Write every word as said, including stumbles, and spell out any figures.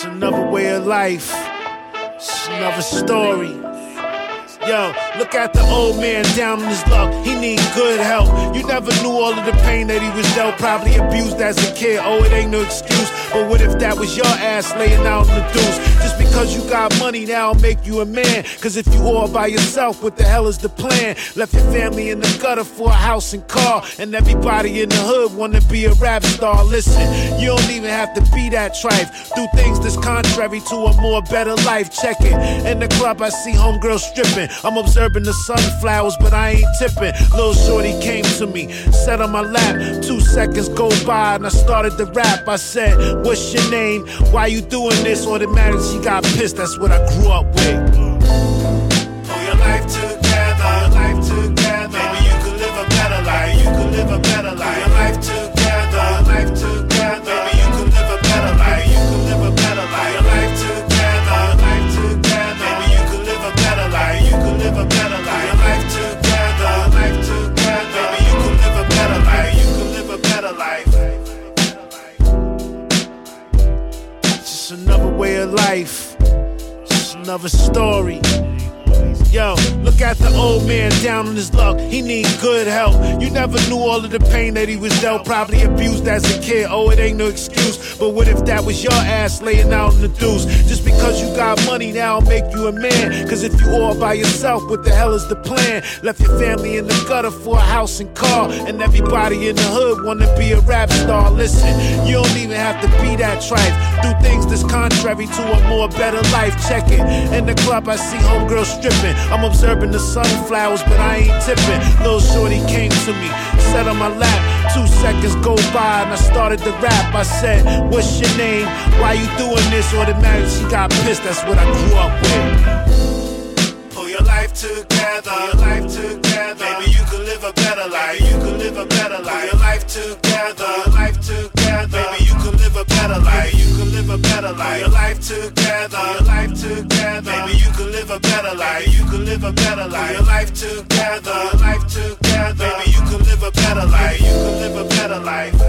It's another way of life. It's another story. Yo, look at the old man down on his luck. He need good help. You never knew all of the pain that he was dealt. Probably abused as a kid. Oh, it ain't no excuse. But what if that was your ass laying out in the deuce? Just because you got money now will make you a man. Cause if you all by yourself, what the hell is the plan? Left your family in the gutter for a house and car. And everybody in the hood wanna be a rap star. Listen, you don't even have to be that trife. Do things that's contrary to a more better life. Check it. In the club I see homegirls stripping. I'm observing the sunflowers, but I ain't tipping. Lil' shorty came to me, sat on my lap. Two seconds go by and I started to rap. I said, what's your name? Why you doing this? Automatic, she got pissed, that's what I grew up with. Pull your life together, your life together. Maybe you could live a better life. You could live a better life. Your life together, your life together. Maybe you could live a better life. You could live a better life. Your life together, your life together. Maybe you could live a better life. You could live a better life. Your life together, your life together. Maybe you could live a better life. You could live a better life. It's just another way of life. Just another story. Yo, look at the old man down on his luck. He need good help. You never knew all of the pain that he was dealt. Probably abused as a kid. Oh, it ain't no excuse. But what if that was your ass laying out in the deuce? Just because you got money now will make you a man. Cause if you all by yourself, what the hell is the plan? Left your family in the gutter for a house and car. And everybody in the hood wanna be a rap star. Listen, you don't even have to be that trife. Do things that's contrary to a more better life. Check it. In the club I see homegirls stripping. I'm observing the sunflowers, but I ain't tipping. Lil' shorty came to me, sat on my lap. Two seconds go by and I started to rap. I said, what's your name? Why you doing this? Automatic, she got pissed, that's what I grew up with. Pull your life together, pull your life together. Maybe you could live a better life. You could live a better life. Pull your life together, your life together. Maybe you could live a better life. You could live a better life. Your life together, your life together. Maybe you could live a better life. You could live a better life. Your life together, your life together. Maybe you could live a better life. You could live a better life.